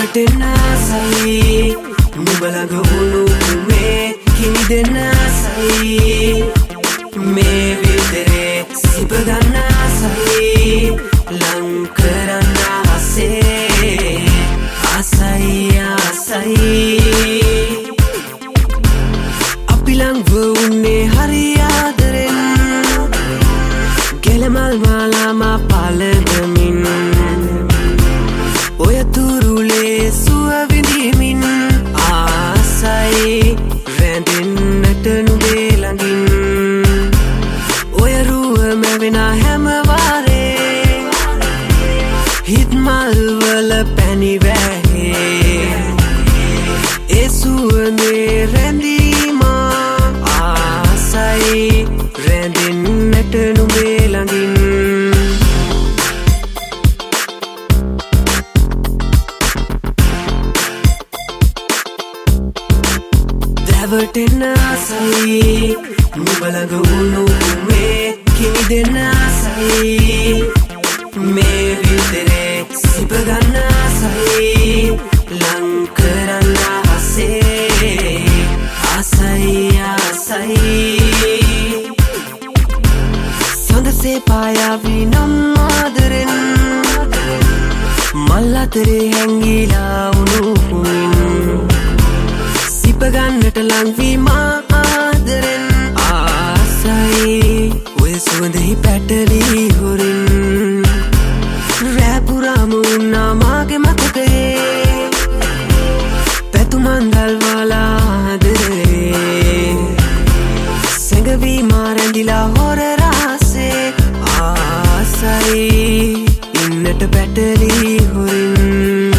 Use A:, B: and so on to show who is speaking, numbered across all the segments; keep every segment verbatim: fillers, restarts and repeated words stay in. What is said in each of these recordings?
A: රැවටෙන්න ආසයි නුඹ ළඟ වුණු මේ කිමිදෙන්න ආසයි මේ විතරේ සිප ගන්න ආසයි ලං කරන්න ආසේ ආසයි ආසයි අපි ලං වුණේ හරි ආදරෙන් ගෙලමල් මාලාමා පලදමින් ඔය තුරුලේ සුව විඳිමින් ආසයි රැඳෙන්නට නුඹේ ළඟින් ඔය රුව මැවෙන හැම වාරේ හිත් මල් වල පැණි වැහේ ඒ සුවඳේ රැඳීම ආසයි රැඳෙන්නට නුඹේ ළඟින් රැවටෙන්න ආසයි නුඹ ළඟ වුණු මේ කිමිදෙන්න ආසයි මේ විතරේ සිප ගන්න ආසයි ලං කරන්න ආසේ ආසයි ආසයි සඳසේ පායාවී නම් ආදරෙන් මල් අතරේ හැංගිලා වුණු සිප ගන්නට ලංවීම ආදරෙන් ආසයි ඔය සුවඳෙහි පැටලී හොරින් රැපුරාම උන්නා මාගේ මතකයේ පැතුමන්දල් වාලා ආදරේ සැඟවී මා රැඳිලා හොර රාසේ ආසයි ඉන්නට පැටලී හොරින්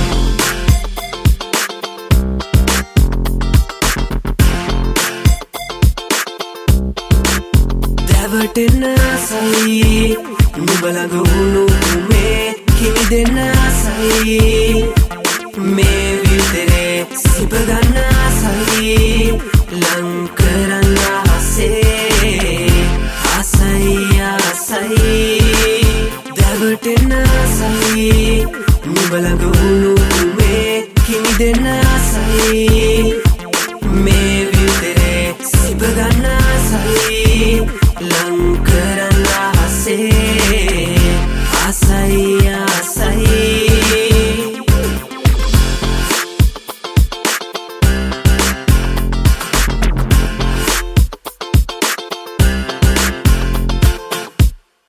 A: රැවටෙන්න ආසයි නුඹ ළඟ වුණු මේ කිමිදෙන්න ආසයි මේ විතරේ සිප ගන්න ආසයි ලං කරන්න ආසේ ආසයි ආසයි රැවටෙන්න ආසයි නුඹ ළඟ වුණු මේ කිමිදෙන්න ආසයි මේ විතරේ සිප ගන්න ආසයි ලං කරන්න ආසේ ආසයි ආසයි